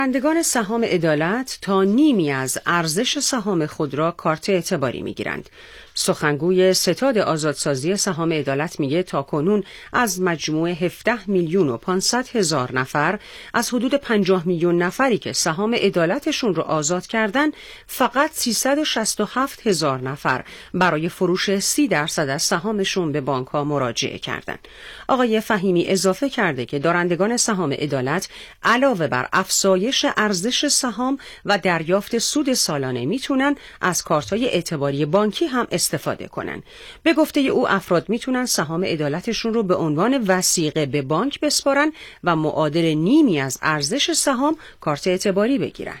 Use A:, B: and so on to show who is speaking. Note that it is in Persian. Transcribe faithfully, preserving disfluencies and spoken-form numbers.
A: دارندگان سهام عدالت تا نیمی از ارزش سهام خود را کارت اعتباری می‌گیرند. سخنگوی ستاد آزادسازی سهام عدالت میگه تاکنون از مجموع هفده میلیون و پانصد هزار نفر از حدود پنجاه میلیون نفری که سهام عدالتشون رو آزاد کردن، فقط سیصد و شصت و هفت هزار نفر برای فروش سی درصد از سهامشون به بانک‌ها مراجعه کردند. آقای فهیمی اضافه کرده که دارندگان سهام عدالت علاوه بر افزایش ارزش سهام و دریافت سود سالانه میتونن از کارت‌های اعتباری بانکی هم استفاده کنن. به گفته او افراد میتونن سهام عدالتشون رو به عنوان وثیقه به بانک بسپارن و معادل نیمی از ارزش سهام کارت اعتباری بگیرن.